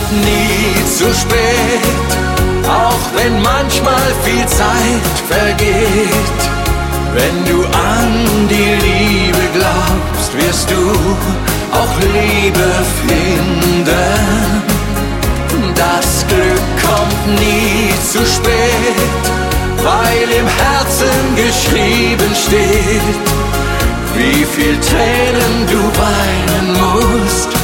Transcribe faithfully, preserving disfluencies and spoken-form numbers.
kommt nie zu spät, auch wenn manchmal viel Zeit vergeht. Wenn du an die Liebe glaubst, wirst du auch Liebe finden. Das Glück kommt nie zu spät, weil im Herzen geschrieben steht, wie viel Tränen du weinen musst,